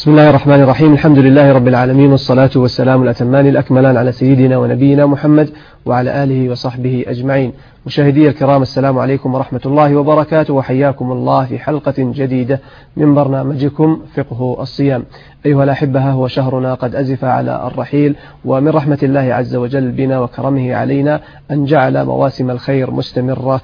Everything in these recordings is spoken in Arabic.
بسم الله الرحمن الرحيم. الحمد لله رب العالمين، والصلاة والسلام الأتمان الأكملان على سيدنا ونبينا محمد وعلى آله وصحبه أجمعين. مشاهدي الكرام، السلام عليكم ورحمة الله وبركاته، وحياكم الله في حلقة جديدة من برنامجكم فقه الصيام. أيها الأحبة، هو شهرنا قد أزف على الرحيل، ومن رحمة الله عز وجل بنا وكرمه علينا أن جعل مواسم الخير مستمرة،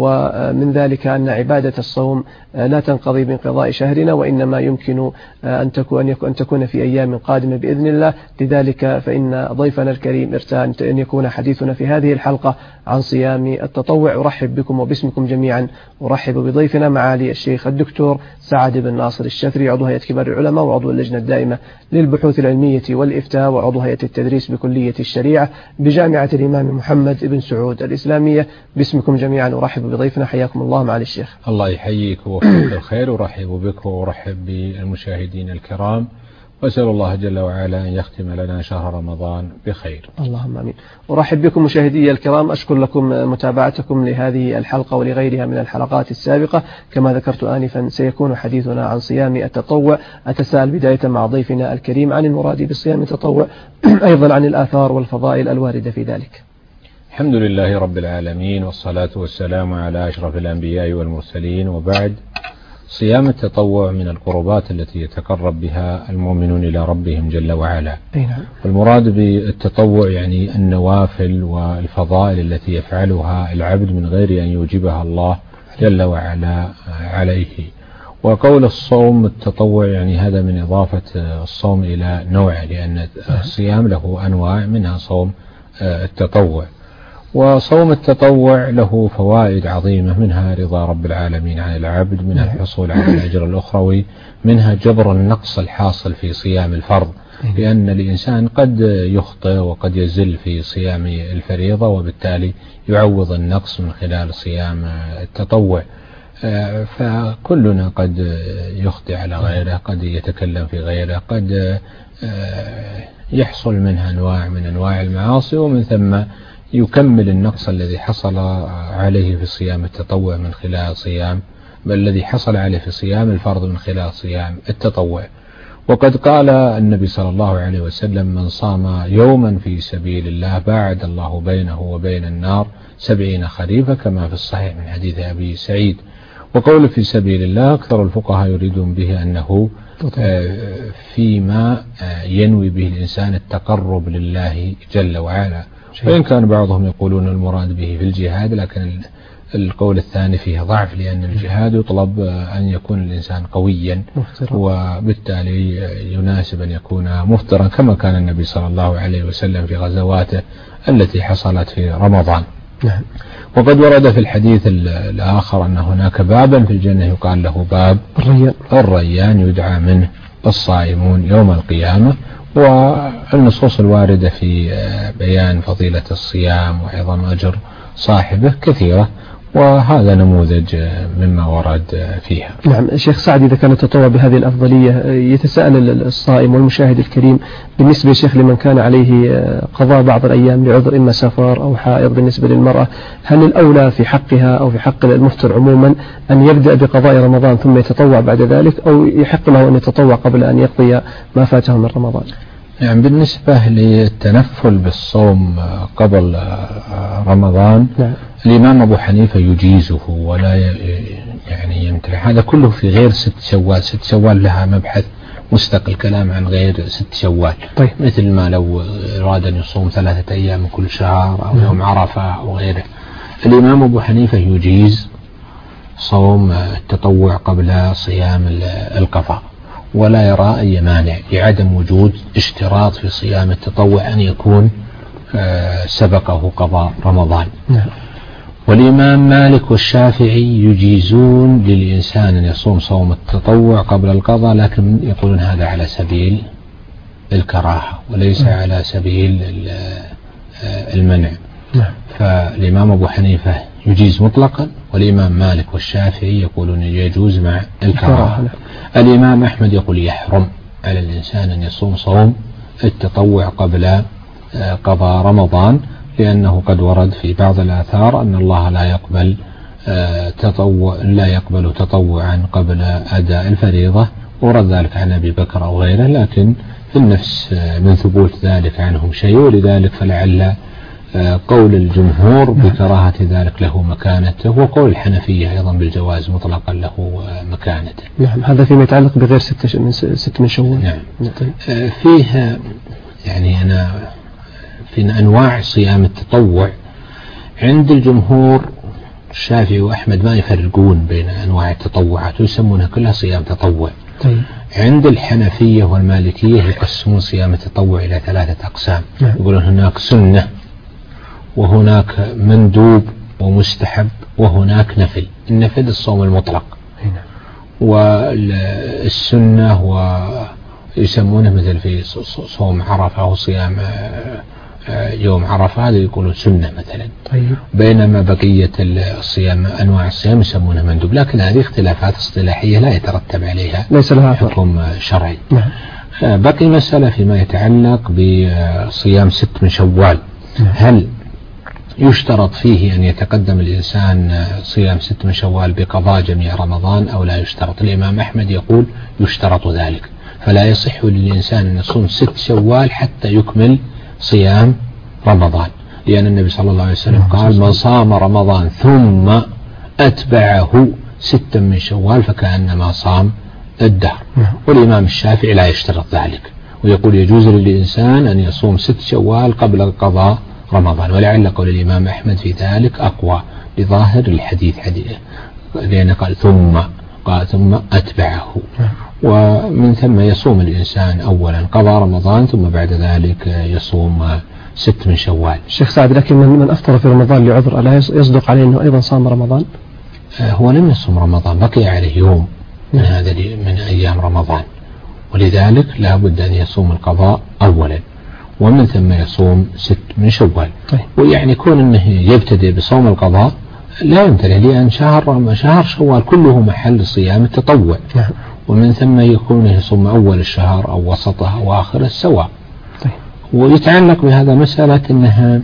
ومن ذلك أن عبادة الصوم لا تنقضي بانقضاء شهرنا، وإنما يمكن أن تكون في أيام قادمة بإذن الله. لذلك فإن ضيفنا الكريم ارتأى أن يكون حديثنا في هذه الحلقة عن صيام التطوع. أرحب بكم وباسمكم جميعا، أرحب بضيفنا معالي الشيخ الدكتور سعد بن ناصر الشفري، عضو هيئة كبار العلماء وعضو اللجنة الدائمة للبحوث العلمية والإفتاء وعضو هيئة التدريس بكلية الشريعة بجامعة الإمام محمد بن سعود الإسلامية. باسمكم جميعا أرحب بضيفنا، حياكم الله معالي الشيخ. الله يحييك ووفقك الخير، ورحب بك وأرحب بالمشاهدين الكرام، وأسأل الله جل وعلا أن يختم لنا شهر رمضان بخير. اللهم آمين. أرحب بكم مشاهدي الكرام، أشكر لكم متابعتكم لهذه الحلقة ولغيرها من الحلقات السابقة. كما ذكرت آنفا سيكون حديثنا عن صيام التطوع. أتساءل بداية مع ضيفنا الكريم عن المراد بصيام التطوع، أيضا عن الآثار والفضائل الواردة في ذلك. الحمد لله رب العالمين، والصلاة والسلام على أشرف الأنبياء والمرسلين، وبعد. صيام التطوع من القربات التي يتقرب بها المؤمنون إلى ربهم جل وعلا. والمراد بالتطوع يعني النوافل والفضائل التي يفعلها العبد من غير أن يوجبها الله جل وعلا عليه. وقول الصوم التطوع يعني هذا من إضافة الصوم إلى نوع، لأن الصيام له أنواع، منها صوم التطوع. وصوم التطوع له فوائد عظيمة، منها رضا رب العالمين عن العبد، منها الحصول على الأجر الأخروي، منها جبر النقص الحاصل في صيام الفرض، لأن الإنسان قد يخطئ وقد يزل في صيام الفريضة، وبالتالي يعوض النقص من خلال صيام التطوع. فكلنا قد يخطئ على غيره، قد يتكلم في غيره، قد يحصل منها أنواع من أنواع المعاصي، ومن ثم يكمل النقص الذي حصل عليه في صيام التطوع من خلال صيام، بل الذي حصل عليه في صيام الفرض من خلال صيام التطوع. وقد قال النبي صلى الله عليه وسلم: من صام يوما في سبيل الله باعد الله بينه وبين النار 70 خريفا، كما في الصحيح من حديث أبي سعيد. وقول في سبيل الله أكثر الفقهاء يريدون به أنه فيما ينوي به الإنسان التقرب لله جل وعلا، وإن كان بعضهم يقولون المراد به في الجهاد، لكن القول الثاني فيه ضعف، لأن الجهاد يطلب أن يكون الإنسان قويا، وبالتالي يناسب أن يكون مفطرا، كما كان النبي صلى الله عليه وسلم في غزواته التي حصلت في رمضان. وقد ورد في الحديث الآخر أن هناك بابا في الجنة يقال له باب الريان، يدعى منه الصائمون يوم القيامة. والنصوص الواردة في بيان فضيلة الصيام وعظم أجر صاحبه كثيرة، وهذا نموذج مما ورد فيها. نعم شيخ سعد، إذا كان التطوع بهذه الأفضلية، يتساءل الصائم والمشاهد الكريم بالنسبة شيخ لمن كان عليه قضاء بعض الأيام لعذر إما سفر أو حائض بالنسبة للمرأة، هل الأولى في حقها أو في حق المفطر عموما أن يبدأ بقضاء رمضان ثم يتطوع بعد ذلك، أو يحق له أن يتطوع قبل أن يقضي ما فاته من رمضان؟ يعني بالنسبة للتنفل بالصوم قبل رمضان، الإمام أبو حنيفة يجيزه ولا يعني يمتنع، هذا كله في غير 6 شوال. 6 شوال لها مبحث مستقل، كلام عن غير 6 شوال. طيب. مثل ما لو أراد أن يصوم 3 أيام من كل شهر أو يوم عرفة أو غيره. الإمام أبو حنيفة يجيز صوم التطوع قبل صيام القضاء، ولا يرى أي مانع لعدم وجود اشتراط في صيام التطوع أن يكون سبقه قضاء رمضان. والإمام مالك والشافعي يجيزون للإنسان أن يصوم صوم التطوع قبل القضاء، لكن يقولون هذا على سبيل الكراهة وليس على سبيل المنع. فالإمام أبو حنيفة يجيز مطلقا، والإمام مالك والشافعي يقولون يجوز مع الكراهة. الإمام أحمد يقول يحرم على الإنسان أن يصوم صوم التطوع قبل قضاء رمضان، لأنه قد ورد في بعض الآثار أن الله لا يقبل تطوعا قبل أداء الفريضة، ورد ذلك عن أبي بكر أو غيره، لكن في النفس من ثبوت ذلك عنهم شيء، ولذلك فلعل قول الجمهور بكراهة ذلك له مكانته، وقول الحنفية أيضا بالجواز مطلقا له مكانته. نعم، هذا فيما يتعلق بغير ست من شوال. نعم. فيه يعني أنا في أنواع صيام التطوع عند الجمهور الشافعي وأحمد ما يفرقون بين أنواع التطوعات ويسمونها كلها صيام تطوع. طيب. عند الحنفية والمالكية يقسمون صيام التطوع إلى 3 أقسام. نعم. يقولون هناك سنة، وهناك مندوب ومستحب، وهناك نفل. النفل الصوم المطلق. نعم. والسنة ويسمونه مثل في صوم عرفة أو صيام يوم عرفة، هذا يقولون سنة مثلا. طيب. بينما بقية الصيام أنواع الصيام يسمونها مندوب، لكن هذه اختلافات اصطلاحية لا يترتب عليها ليس لها حكم شرعي. نعم. بقي مسألة فيما يتعلق بصيام 6 من شوال. نعم. هل يشترط فيه أن يتقدم الإنسان صيام 6 من شوال بقضاء جميع رمضان أو لا يشترط؟ الإمام أحمد يقول يشترط ذلك، فلا يصح للإنسان أن يصوم 6 شوال حتى يكمل صيام رمضان، لأن النبي صلى الله عليه وسلم قال من صام رمضان ثم أتبعه 6 من شوال فكأنما صام الدهر. والإمام الشافعي لا يشترط ذلك، ويقول يجوز للإنسان أن يصوم 6 شوال قبل قضاء رمضان، ولعل قول الإمام أحمد في ذلك أقوى لظاهر الحديث، لأنه قال ثم أتبعه، ومن ثم يصوم الإنسان أولا قضاء رمضان ثم بعد ذلك يصوم 6 من شوال. الشيخ سعد، لكن من أفطر في رمضان لعذر ألا يصدق عليه أنه أيضا صام رمضان؟ هو لم يصوم رمضان، بقي عليه يوم من أيام رمضان، ولذلك لا بد أن يصوم القضاء أولا ومن ثم يصوم 6 من شوال. طيب. ويعني كون أنه يبتدئ بصوم القضاء لا يمتنع، لأن شهر شوال كله محل صيام التطوع. نعم. ومن ثم يكون يصوم أول الشهر أو وسطه أو آخره سواء. طيب. ويتعلق بهذا مسألة أنها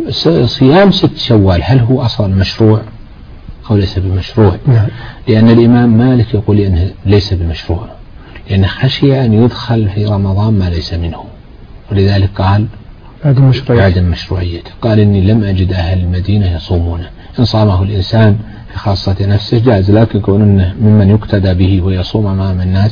صيام 6 شوال هل هو أصلا مشروع أو ليس بمشروع؟ نعم. لأن الإمام مالك يقول أنه ليس بمشروع، لأنه خشي أن يدخل في رمضان ما ليس منه، ولذلك قال عدم مشروعيته. قال إني لم أجد أهل المدينة يصومونه. إن صامه الإنسان في خاصة نفسه جاز، لكن كون أنه ممن يقتدى به ويصوم أمام الناس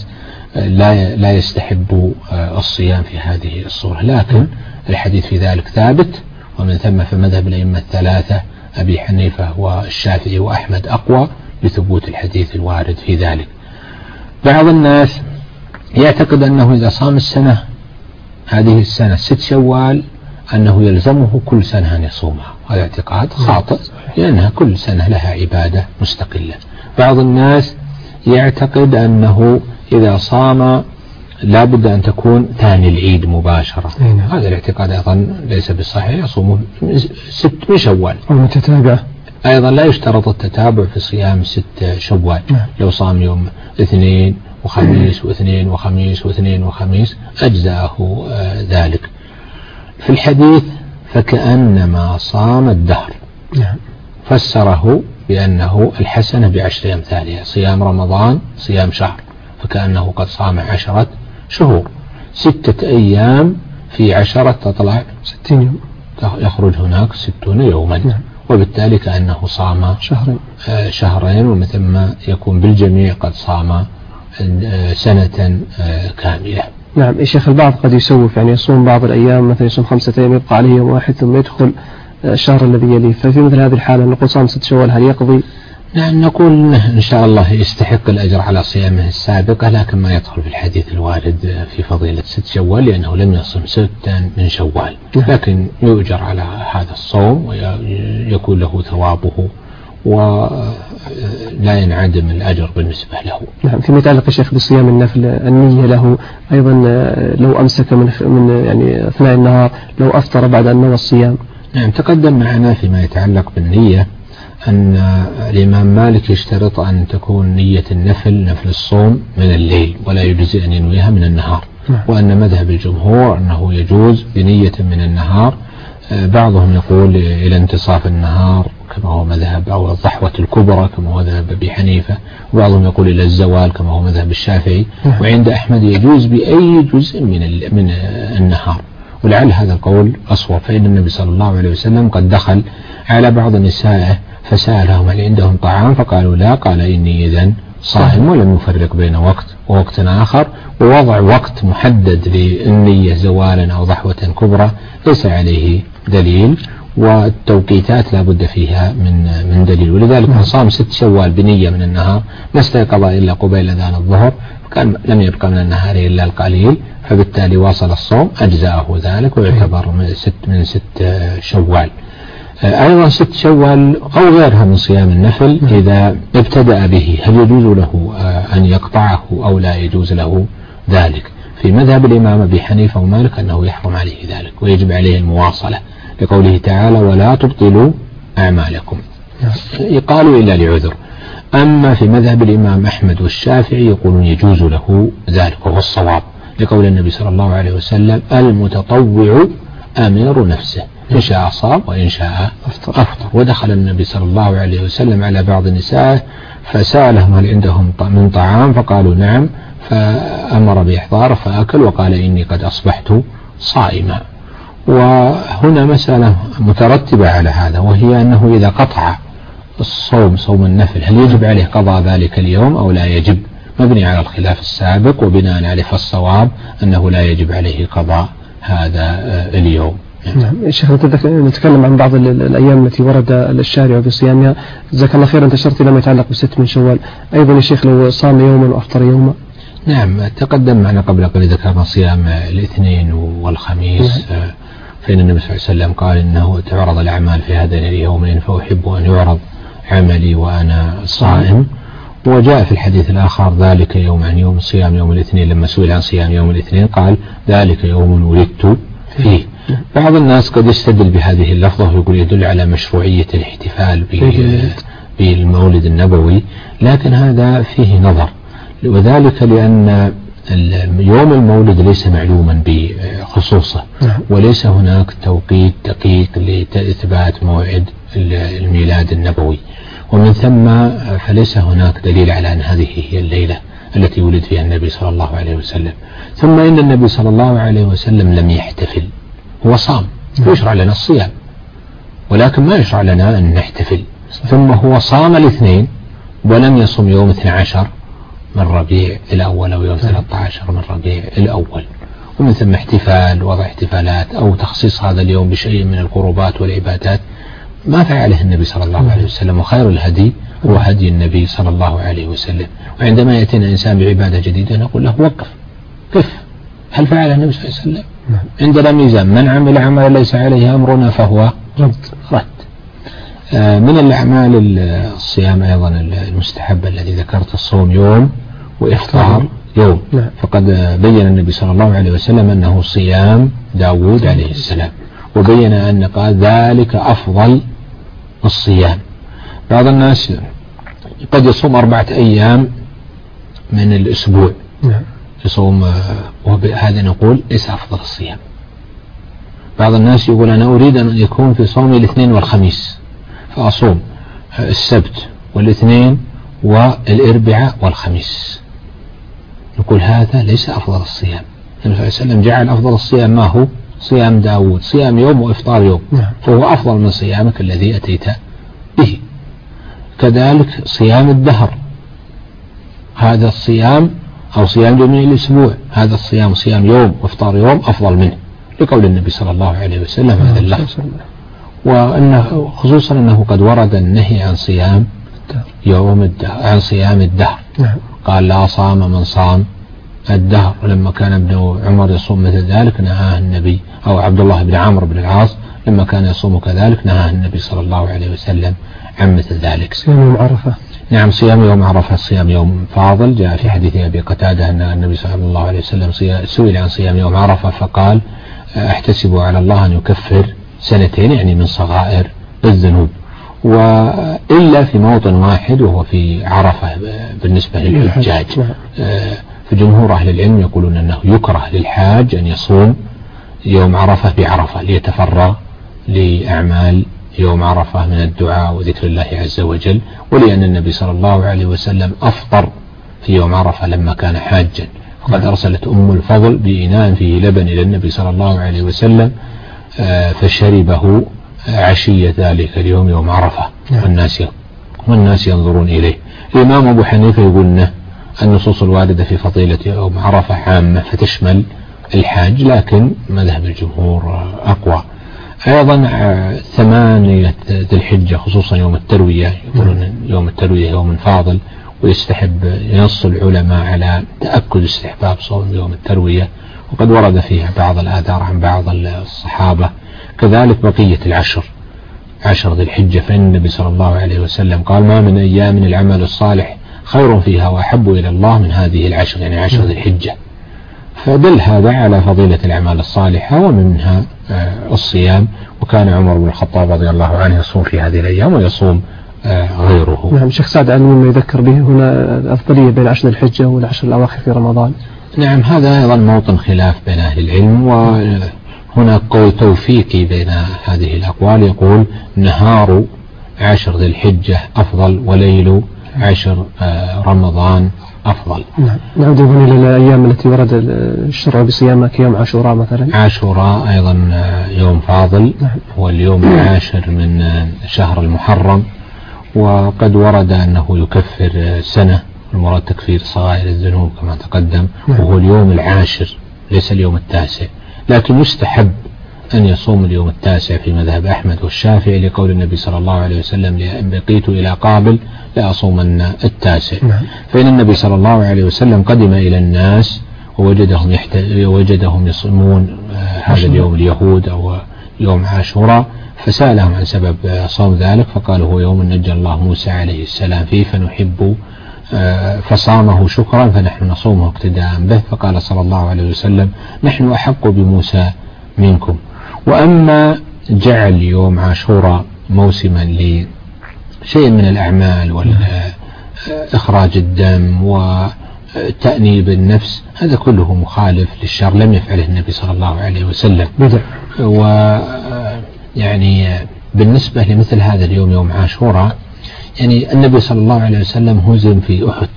لا يستحب الصيام في هذه الصورة، لكن الحديث في ذلك ثابت، ومن ثم فمذهب الأئمة 3 أبي حنيفة والشافعي وأحمد أقوى بثبوت الحديث الوارد في ذلك. بعض الناس يعتقد أنه إذا صام السنة هذه السنة 6 شوال أنه يلزمه كل سنة أن يصومها، هذا اعتقاد خاطئ، لأنها كل سنة لها عبادة مستقلة. بعض الناس يعتقد أنه إذا صام لا بد أن تكون ثاني العيد مباشرة، هذا الاعتقاد أيضا ليس بالصحيح، يصوم 6 من شوال أو متتابعة. أيضا لا يشترط التتابع في صيام 6 شوال. لو صام يوم 2 وخميس واثنين وخميس واثنين وخميس أجزاءه ذلك. في الحديث فكأنما صام الدهر، فسره بأنه الحسنة ب10 أمثالها، صيام رمضان صيام شهر فكأنه قد صام 10 شهور، 6 أيام في 10 تطلع 60 يوم، يخرج هناك 60 يوما. وبالتالي كأنه صام شهرين ومن ثم يكون بالجميع قد صام سنة كاملة. نعم. يا شيخ، البعض قد يسوف، يعني يصوم بعض الأيام، مثلا يصوم 5 أيام يبقى عليه يوم واحد ثم يدخل الشهر الذي يليه، ففي مثل هذه الحالة نقول صام 6 شوال هل يقضي؟ نعم، نقول إن شاء الله يستحق الأجر على صيامه السابقة، لكن ما يدخل في الحديث الوارد في فضيلة 6 شوال لأنه لم يصم 6 من شوال، لكن يؤجر على هذا الصوم ويكون له ثوابه ولا ينعدم الأجر بالنسبة له. نعم. فيما يتعلق يا شيخ بصيام النفل، النية له أيضا لو أمسك من يعني أثناء النهار، لو أفطر بعد أن نوى الصيام. نعم، تقدم معنا فيما يتعلق بالنية أن الإمام مالك يشترط أن تكون نية النفل نفل الصوم من الليل، ولا يجوز أن ينويها من النهار. وأن مذهب الجمهور أنه يجوز بنية من النهار بعضهم يقول إلى انتصاف النهار كما هو مذهب، أو الضحوة الكبرى كما هو مذهب أبي حنيفة، وبعضهم يقول إلى الزوال كما هو مذهب الشافعي، وعند أحمد يجوز بأي جزء من النهار، ولعل هذا القول أصوب، فإن النبي صلى الله عليه وسلم قد دخل على بعض نسائه فسألهم هل عندهم طعام فقالوا لا، قال إني إذن صائم، ولم يفرق بين وقت ووقت آخر، ووضع وقت محدد للنية زوالا أو ضحوة كبرى ليس عليه دليل، والتوقيتات لا بد فيها من دليل، ولذلك من صام 6 شوال بنية من النهار ما استيقظ إلا قبيل أذان الظهر فكان لم يبقى من النهار إلا القليل، فبالتالي واصل الصوم أجزاءه ذلك ويعتبر من 6 شوال. أيضا 6 شوال أو غيرها من صيام النفل إذا ابتدأ به هل يجوز له أن يقطعه أو لا يجوز له ذلك؟ في مذهب الإمام أبي حنيفة ومالك أنه يحرم عليه ذلك ويجب عليه المواصلة، لقوله تعالى ولا تبطلوا أعمالكم، قالوا إلا لعذر. أما في مذهب الإمام أحمد والشافعي يقولون يجوز له ذلك وهو الصواب، لقول النبي صلى الله عليه وسلم المتطوع أمير نفسه، إن شاء صام وإن شاء أفطر. ودخل النبي صلى الله عليه وسلم على بعض النساء فسألهم هل عندهم من طعام فقالوا نعم، فأمر بإحضاره فأكل وقال إني قد أصبحت صائما. وهنا مسألة مترتبة على هذا، وهي أنه إذا قطع صوم النفل هل يجب عليه قضاء ذلك اليوم أو لا يجب؟ مبني على الخلاف السابق، وبناء عليه فالصواب أنه لا يجب عليه قضاء هذا اليوم. نعم شيخ، نتكلم عن بعض الأيام التي ورد الشارع بصيامها، جزاك الله خيرا. انتشرت لما يتعلق ب6 من شوال، أيضا يا شيخ لو صام يوما وأفطر يوما. نعم تقدم معنا قبل قليل ذكرنا صيام الاثنين والخميس، فإن النبي صلى الله عليه وسلم قال إنه تعرض الأعمال في هذين اليومين فأحب أن يعرض عملي وأنا صائم. وجاء في الحديث الآخر ذلك يوم عن يوم صيام يوم الاثنين، لما سئل عن صيام يوم الاثنين قال ذلك يوم ولدت فيه. بعض الناس قد يستدل بهذه اللفظة ويقول يدل على مشروعية الاحتفال بالمولد النبوي، لكن هذا فيه نظر، وذلك لأن يوم المولد ليس معلوما بخصوصه، وليس هناك توقيت دقيق لإثبات موعد الميلاد النبوي، ومن ثم فليس هناك دليل على أن هذه هي الليلة التي ولد فيها النبي صلى الله عليه وسلم. ثم إن النبي صلى الله عليه وسلم لم يحتفل، هو صام ويشرع لنا الصيام، ولكن ما يشرع لنا أن نحتفل. ثم هو صام الاثنين ولم يصم يوم 12 من ربيع الأول أو يوم 13 من ربيع الأول، ومن ثم احتفال وضع احتفالات أو تخصيص هذا اليوم بشيء من القربات والعبادات ما فعله النبي صلى الله عليه وسلم، وخير الهدي هو هدي النبي صلى الله عليه وسلم. وعندما يأتينا إنسان بعبادة جديدة نقول له وقف، كيف هل فعل النبي صلى الله عليه وسلم؟ عندنا ميزان، من عمل عملا ليس عليه أمرنا فهو رد. من الأعمال الصيام أيضا المستحبة الذي ذكرت الصوم يوم وإفطار يوم، فقد بين النبي صلى الله عليه وسلم أنه صيام داود عليه السلام، وبين أن قال ذلك أفضل الصيام. بعض الناس قد يصوم 4 أيام من الأسبوع يصوم، وهذا نقول ليس أفضل الصيام. بعض الناس يقول أنا أريد أن يكون في صومي الاثنين والخميس فأصوم السبت والاثنين والأربعاء والخميس، نقول هذا ليس أفضل الصيام. النبي صلى الله عليه وسلم جعل أفضل الصيام ما هو صيام داود، صيام يوم وإفطار يوم، فهو أفضل من صيامك الذي أتيت به. كذلك صيام الدهر، هذا الصيام أو صيام جميع الأسبوع، هذا الصيام صيام يوم وإفطار يوم أفضل منه، لقول النبي صلى الله عليه وسلم هذا اللفظ. وأنه خصوصا أنه قد ورد النهي عن صيام يوم الدهر، عن صيام الدهر، قال لا صام من صام الدهر. ولما كان ابن عمر يصوم مثل ذلك نهاه النبي، أو عبد الله بن عمرو بن العاص لما كان يصوم كذلك نهاه النبي صلى الله عليه وسلم عن مثل ذلك. صيام يوم عرفة، نعم صيام يوم عرفة صيام يوم فاضل. جاء في حديث أبي قتادة أن النبي صلى الله عليه وسلم سئل عن صيام يوم عرفة فقال احتسب على الله أن يكفر 2 يعني من صغائر الذنوب، وإلا في موطن واحد وهو في عرفة بالنسبة للحجاج. فجمهور أهل العلم يقولون أنه يكره للحاج أن يصوم يوم عرفة بعرفة ليتفرغ لأعمال يوم عرفة من الدعاء وذكر الله عز وجل، ولأن النبي صلى الله عليه وسلم أفطر في يوم عرفة لما كان حاجا، فقد أرسلت أم الفضل بإناء فيه لبن إلى النبي صلى الله عليه وسلم فشربه عشية ذلك اليوم يوم عرفة، والناس ينظرون إليه. الإمام أبو حنيفة يقول النصوص الواردة في فضيلة يوم عرفة عامة فتشمل الحاج، لكن مذهب الجمهور أقوى. أيضا 8 ذي الحجة خصوصا يوم التروية، يقولون يوم التروية يوم فاضل، ويستحب ينص العلماء على تأكد استحباب صوم يوم التروية، وقد ورد فيها بعض الآثار عن بعض الصحابة. كذلك بقية عشر ذي الحجة، فإن النبي صلى الله عليه وسلم قال ما من أيام العمل الصالح خير فيها وأحب إلى الله من هذه العشر، يعني 10 ذي الحجة. فدل هذا على فضيلة الأعمال الصالحة ومنها الصيام، وكان عمر بن الخطاب رضي الله عنه يصوم في هذه الأيام ويصوم غيره. نعم شيخ سعد، عن مما يذكر به هنا الأفضلية بين 10 الحجة والعشر الأواخر في رمضان. نعم هذا أيضا موطن خلاف بين أهل العلم، وهنا قول توفيقي بين هذه الأقوال، يقول نهار 10 ذي الحجة أفضل وليل 10 رمضان أفضل. نعود إلى الأيام التي ورد الشرع بصيامها كيوم عاشوراء مثلا. عاشوراء أيضا يوم فاضل، هو اليوم 10 من شهر المحرم، وقد ورد أنه يكفر سنة، المراد تكفير صغائر الذنوب كما تقدم، وهو اليوم 10 ليس اليوم 9، لكن يستحب أن يصوم اليوم 9 في مذهب أحمد والشافعي، لقول النبي صلى الله عليه وسلم لئن بقيت إلى قابل لأصومن 9. فإن النبي صلى الله عليه وسلم قدم إلى الناس ووجدهم يصومون هذا اليوم اليهود أو يوم عاشوراء، فسألهم عن سبب صوم ذلك، فقالوا هو يوم نجى الله موسى عليه السلام فيه فنحب فصامه شكرا فنحن نصومه اقتداء به، فقال صلى الله عليه وسلم نحن أحق بموسى منكم. وأما جعل يوم عاشوراء موسما لشيء من الأعمال وإخراج الدم وتأنيب النفس، هذا كله مخالف للشرع، لم يفعله النبي صلى الله عليه وسلم. ويعني بالنسبة لمثل هذا اليوم يوم عاشوراء، يعني النبي صلى الله عليه وسلم هزم في أحد،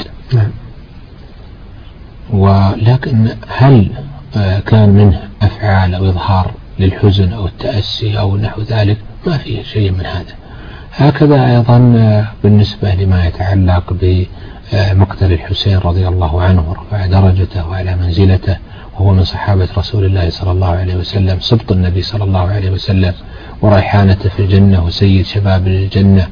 ولكن هل كان منه أفعال أو إظهار للحزن أو التأسي أو نحو ذلك؟ ما فيه شيء من هذا. هكذا أيضا بالنسبة لما يتعلق بمقتل الحسين رضي الله عنه ورفع درجته وعلى منزلته، وهو من صحابة رسول الله صلى الله عليه وسلم، سبط النبي صلى الله عليه وسلم وريحانته في الجنة وسيد شباب الجنة،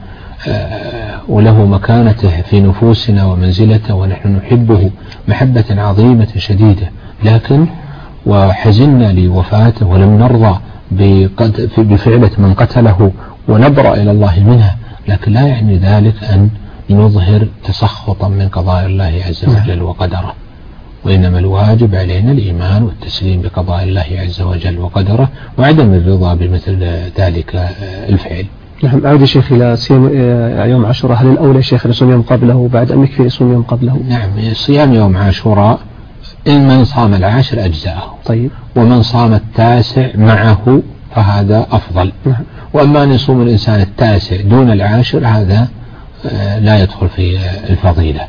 وله مكانته في نفوسنا ومنزلته، ونحن نحبه محبة عظيمة شديدة، لكن وحزنا لوفاته ولم نرضى بفعلة من قتله ونبرأ إلى الله منها، لكن لا يعني ذلك أن نظهر تسخطا من قضاء الله عز وجل وقدره، وإنما الواجب علينا الإيمان والتسليم بقضاء الله عز وجل وقدره، وعدم الرضا بمثل ذلك الفعل. نعم. أعود شيخ إلى صيام يوم عاشوراء، هل الأولى شيخ يصوم يوم قبله بعد أم يكفي يصوم يوم قبله؟ نعم، صيام يوم عاشوراء إن من صام 10 أجزاءه، طيب، ومن صام 9 معه فهذا أفضل. وأما أن يصوم الإنسان 9 دون 10 هذا لا يدخل في الفضيلة.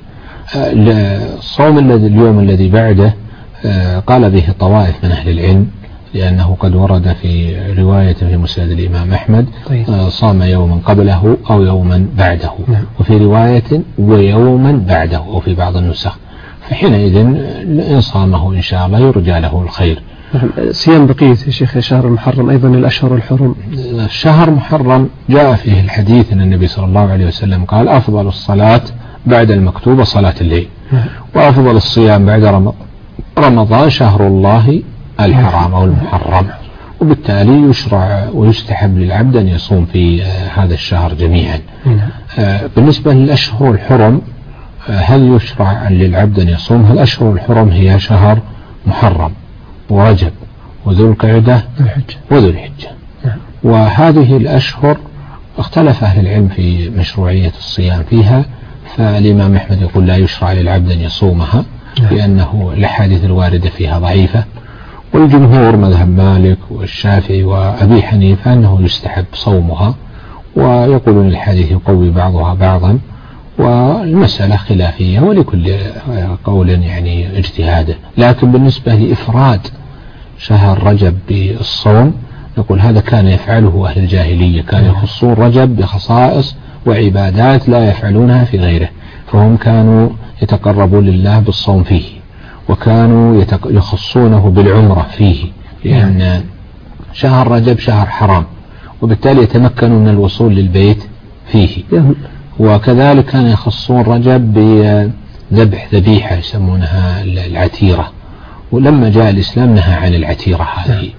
الصوم اليوم الذي بعده قال به طوائف من أهل العلم، لأنه قد ورد في رواية في مسند الإمام أحمد صام يوما قبله أو يوما بعده، وفي رواية ويوما بعده، أو في بعض النسخ، فحينئذ إن صامه إن شاء الله يرجى له الخير. صيام بقية يا شيخ شهر المحرم أيضا الأشهر الحرم. الشهر محرم جاء فيه الحديث أن النبي صلى الله عليه وسلم قال أفضل الصلاة بعد المكتوبة صلاة الليل، وأفضل الصيام بعد رمضان شهر الله الحرام أو المحرم، وبالتالي يشرع ويستحب للعبد أن يصوم في هذا الشهر جميعا. بالنسبة للأشهر الحرم، هل يشرع للعبد أن يصومها؟ الأشهر الحرم هي شهر محرم ورجب وذو القعدة وذو الحجة، وهذه الأشهر اختلف أهل العلم في مشروعية الصيام فيها، فالإمام أحمد يقول لا يشرع للعبد أن يصومها، لأنه الأحاديث الواردة فيها ضعيفة، والجمهور مذهب مالك والشافعي وأبي حنيفة أنه يستحب صومها، ويقولون الحديث يقوي بعضها بعضا، والمسألة خلافية ولكل قول يعني اجتهاده. لكن بالنسبة لإفراد شهر رجب بالصوم نقول هذا كان يفعله أهل الجاهلية، كانوا يخصون رجب بخصائص وعبادات لا يفعلونها في غيره، فهم كانوا يتقربون لله بالصوم فيه، وكانوا يخصونه بالعمرة فيه، لأن شهر رجب شهر حرام، وبالتالي يتمكنوا من الوصول للبيت فيه. وكذلك كانوا يخصون رجب بذبح ذبيحة يسمونها العتيرة، ولما جاء الإسلام نهى عن العتيرة هذه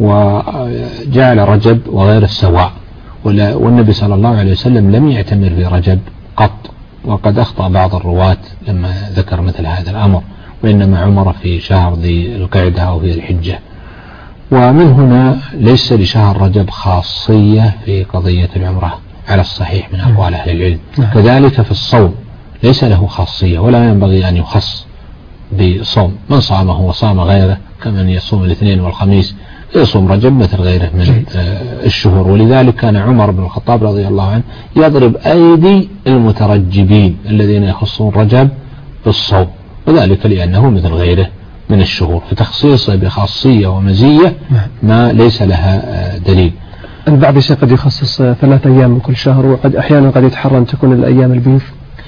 وجعل رجب وغير السواء، والنبي صلى الله عليه وسلم لم يعتمر في رجب قط، وقد أخطأ بعض الرواة لما ذكر مثل هذا الأمر، وإنما عمر في شهر ذي القعدة أو في الحجة. ومن هنا ليس لشهر رجب خاصية في قضية العمرة على الصحيح من أقوال أهل العلم. كذلك في الصوم ليس له خاصية، ولا ينبغي أن يخص بصوم، من صامه وصام غيره كمن يصوم الاثنين والخميس يصوم رجب مثل غيره من الشهور. ولذلك كان عمر بن الخطاب رضي الله عنه يضرب أيدي المترجبين الذين يخصون رجب بالصوم، وذلك لأنه مثل غيره من الشهور، فتخصيصه بخاصية ومزية ما ليس لها دليل. البعض قد يخصص 3 أيام من كل شهر، وقد أحيانا قد يتحرى أن تكون الأيام البيض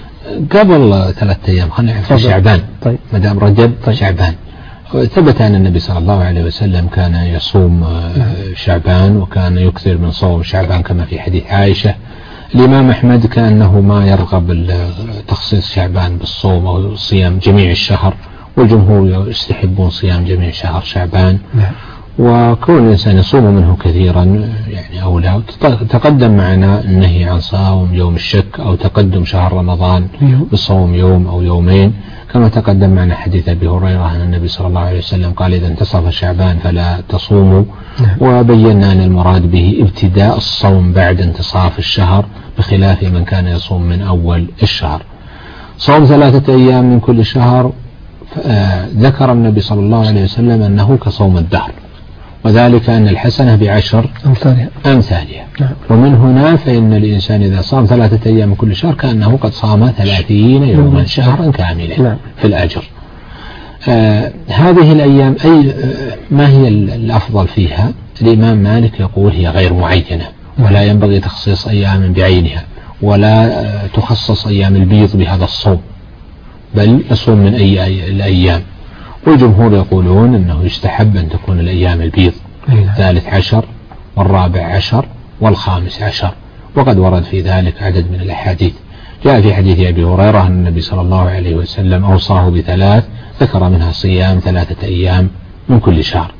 قبل 3 أيام، خلينا في شعبان. طيب. مدام رجب شعبان، ثبت أن النبي صلى الله عليه وسلم كان يصوم شعبان، وكان يكثر من صوم شعبان كما في حديث عائشة. الإمام أحمد كأنه ما يرغب تخصيص شعبان بالصوم أو صيام جميع الشهر، والجمهور يستحبون صيام جميع شهر شعبان. وكون الإنسان يصوم منه كثيرا يعني أولى. تقدم معنا النهي عن صوم يوم الشك، أو تقدم شهر رمضان بصوم يوم أو يومين، كما تقدم معنا حديث أبي هريرة أن النبي صلى الله عليه وسلم قال إذا انتصف شعبان فلا تصوموا، وبينا أن المراد به ابتداء الصوم بعد انتصاف الشهر، بخلاف من كان يصوم من أول الشهر. صوم 3 أيام من كل شهر ذكر النبي صلى الله عليه وسلم أنه كصوم الدهر، وذلك أن الحسنة ب10 أمثالها. ومن هنا فإن الإنسان إذا صام 3 أيام من كل شهر كأنه قد صام 30 يوما شهرا كاملا في الأجر. هذه الأيام ما هي الأفضل فيها؟ الإمام مالك يقول هي غير معينة، ولا ينبغي تخصيص أيام بعينها، ولا تخصص أيام البيض بهذا الصوم، بل يصوم من أي الأيام. والجمهور يقولون أنه يستحب أن تكون الأيام البيض، 13 و14 و15، وقد ورد في ذلك عدد من الأحاديث. جاء في حديث أبي هريرة أن النبي صلى الله عليه وسلم أوصاه ب3، ذكر منها صيام 3 أيام من كل شهر.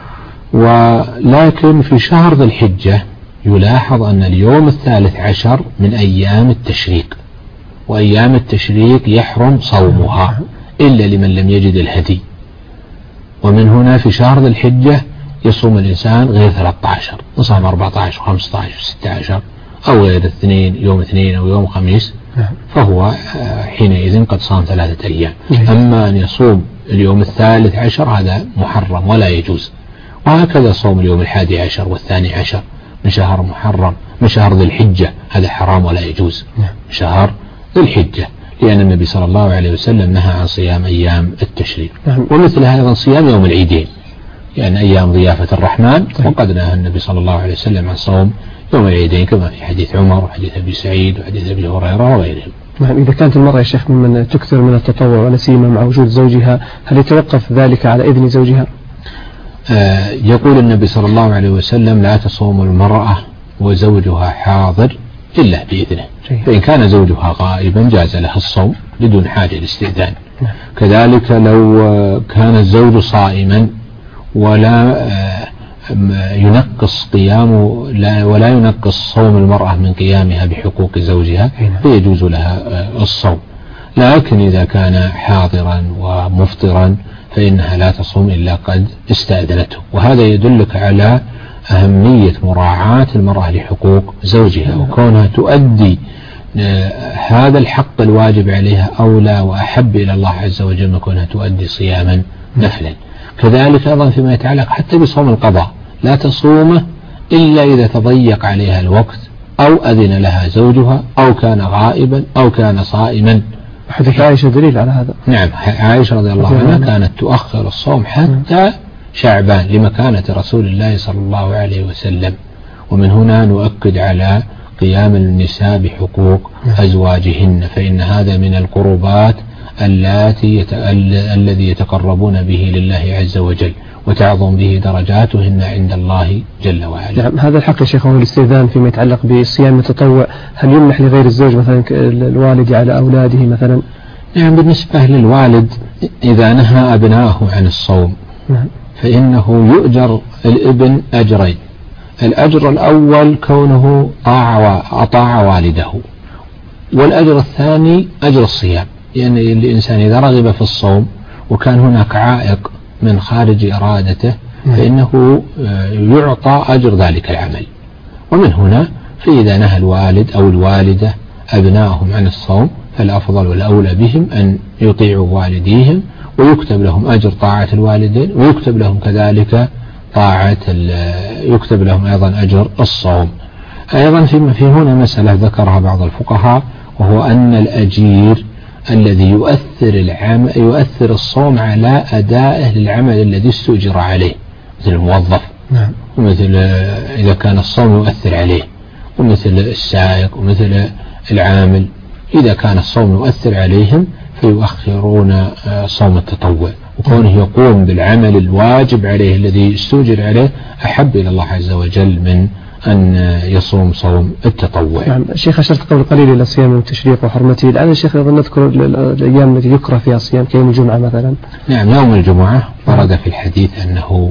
ولكن في شهر ذي الحجة يلاحظ أن اليوم 13 من أيام التشريق، وأيام التشريق يحرم صومها إلا لمن لم يجد الهدي. ومن هنا في شهر ذي الحجة يصوم الإنسان غير 13، يصوم 14 و15 و16 أو غير الاثنين، يوم اثنين أو يوم خميس، فهو حينئذ قد صام 3 أيام. أما أن يصوم اليوم 13 هذا محرم ولا يجوز. وهكذا صوم اليوم 11 و12 من شهر محرم من شهر ذي الحجة، هذا حرام ولا يجوز شهر ذي الحجة، لأن النبي صلى الله عليه وسلم نهى عن صيام أيام التشريق. ومثلها أيضا صيام يوم العيدين، يعني أيام ضيافة الرحمن، وقد نهى النبي صلى الله عليه وسلم عن صوم يوم العيدين كما في حديث عمر وحديث أبي سعيد وحديث أبي هريرة وغيرهم. إذا كانت المرأة يا شيخ ممن تكثر من التطوع ولا سيما مع وجود زوجها، هل يتوقف ذلك على إذن زوجها؟ يقول النبي صلى الله عليه وسلم لا تصوم المرأة وزوجها حاضر إلا بإذنه، فإن كان زوجها غائبا جاز لها الصوم بدون حاجة لاستئذان. كذلك لو كان الزوج صائما ولا ينقص قيامه ولا ينقص صوم المرأة من قيامها بحقوق زوجها فيجوز لها الصوم. لكن إذا كان حاضرا ومفطرا فإنها لا تصوم إلا قد استأذنته. وهذا يدلك على أهمية مراعاة المرأة لحقوق زوجها، وكونها تؤدي هذا الحق الواجب عليها أولى وأحب إلى الله عز وجل من كونها تؤدي صياما نفلا. كذلك أيضا فيما يتعلق حتى بصوم القضاء لا تصومه إلا إذا تضيق عليها الوقت أو أذن لها زوجها أو كان غائبا أو كان صائما. حديث عائشة دليل على هذا. نعم، عائشة رضي الله عنها كانت تؤخر الصوم حتى شعبان لمكانة رسول الله صلى الله عليه وسلم. ومن هنا نؤكد على قيام النساء بحقوق أزواجهن، فإن هذا من القربات الذي يتقربون به لله عز وجل وتعظم به درجاتهن عند الله جل وعلا. نعم، هذا الحق يا شيخ هو الاستئذان فيما يتعلق بالصيام التطوع، هل يمنح لغير الزوج مثلا الوالد على أولاده مثلا؟ نعم، بالنسبة للوالد إذا نهى أبنائه عن الصوم فإنه يؤجر الابن أجرين. الأجر الأول كونه أطاع والده، والأجر الثاني أجر الصيام، لأن الإنسان إذا رغب في الصوم وكان هناك عائق من خارج إرادته فإنه يعطى أجر ذلك العمل. ومن هنا فإذا نهى الوالد أو الوالدة أبنائهم عن الصوم فالأفضل والأولى بهم أن يطيعوا والديهم ويكتب لهم أجر طاعة الوالدين، ويكتب لهم كذلك يكتب لهم أيضا أجر الصوم. أيضا في هنا مسألة ذكرها بعض الفقهاء، وهو أن الأجير الذي يؤثر الصوم على أدائه للعمل الذي استؤجر عليه، مثل الموظف ومثل إذا كان الصوم يؤثر عليه، ومثل السائق ومثل العامل إذا كان الصوم يؤثر عليهم فيؤخرون صوم التطوع، وكونه يقوم بالعمل الواجب عليه الذي استؤجر عليه أحب إلى الله عز وجل من أن يصوم صوم التطوع. نعم الشيخ أشرت قبل قليل إلى صيام التشريق وحرمته، الآن الشيخ أيضا نذكر الأيام التي يكره فيها الصيام كيوم الجمعة مثلا. نعم، يوم الجمعة ورد في الحديث أنه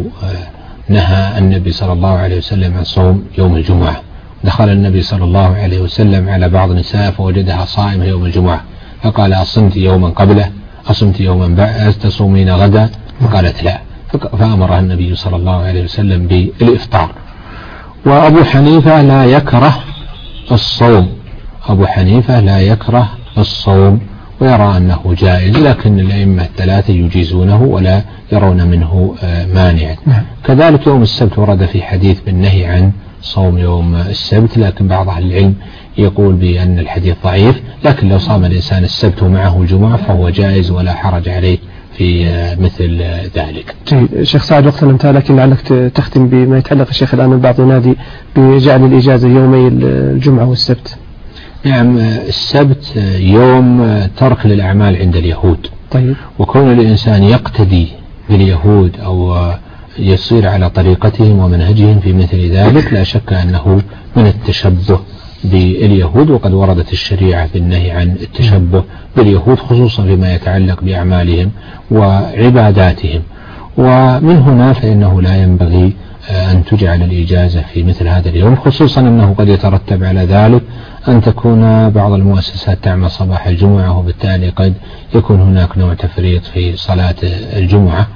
نهى النبي صلى الله عليه وسلم عن صوم يوم الجمعة. دخل النبي صلى الله عليه وسلم على بعض النساء فوجدها صائمة يوم الجمعة، فقال أصمت يوما قبله؟ أصمت يوما بعد؟ تصومين غدا؟ فقالت لا، فأمرها النبي صلى الله عليه وسلم بالإفطار. وأبو حنيفة لا يكره الصوم، أبو حنيفة لا يكره الصوم ويرى أنه جائز، لكن الأئمة الثلاثة يجيزونه ولا يرون منه مانعا. كذلك يوم السبت ورد في حديث بالنهي عن صوم يوم السبت، لكن بعض أهل العلم يقول بأن الحديث ضعيف، لكن لو صام الإنسان السبت ومعه الجمعة فهو جائز ولا حرج عليه في مثل ذلك. جيد شيخ سعد، وقتنا انتهى، لكن لعلك تختم بما يتعلق الشيخ الآن البعض ينادي بجعل الإجازة يومي الجمعة والسبت. نعم، السبت يوم ترك للأعمال عند اليهود. طيب. وكون الإنسان يقتدي باليهود أو يصير على طريقتهم ومنهجهم في مثل ذلك لا شك أنه من التشبه باليهود، وقد وردت الشريعة في النهي عن التشبه باليهود خصوصا فيما يتعلق بأعمالهم وعباداتهم. ومن هنا فإنه لا ينبغي أن تجعل الإجازة في مثل هذا اليوم، خصوصا أنه قد يترتب على ذلك أن تكون بعض المؤسسات تعمل صباح الجمعة، وبالتالي قد يكون هناك نوع تفريط في صلاة الجمعة.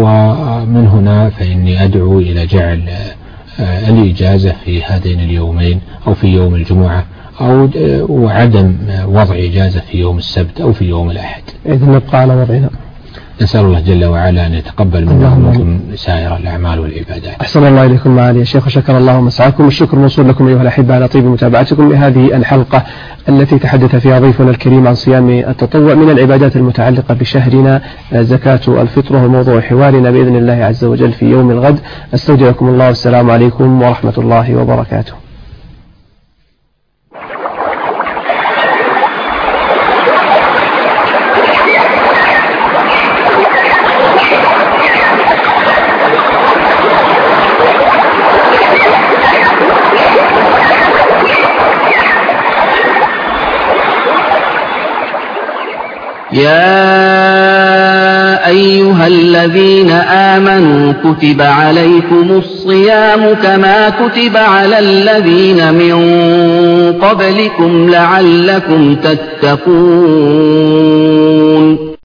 ومن هنا فإني أدعو إلى جعل الإجازة في هذين اليومين أو في يوم الجمعة، أو وعدم وضع إجازة في يوم السبت أو في يوم الأحد. إذن نبقى على وضعنا. نسأل الله جل وعلا أن يتقبل منا ومنكم سائر الأعمال والعبادات. أحسن الله إليكم معالي الشيخ، وشكر الله مسعاكم. الشكر موصول لكم أيها الأحبة على طيب متابعتكم لهذه الحلقة التي تحدث فيها ضيفنا الكريم عن صيام التطوع من العبادات المتعلقة بشهرنا زكاة الفطر، وموضوع حوارنا بإذن الله عز وجل في يوم الغد. استودعكم الله والسلام عليكم ورحمة الله وبركاته. يا أيها الذين آمنوا كتب عليكم الصيام كما كتب على الذين من قبلكم لعلكم تتقون.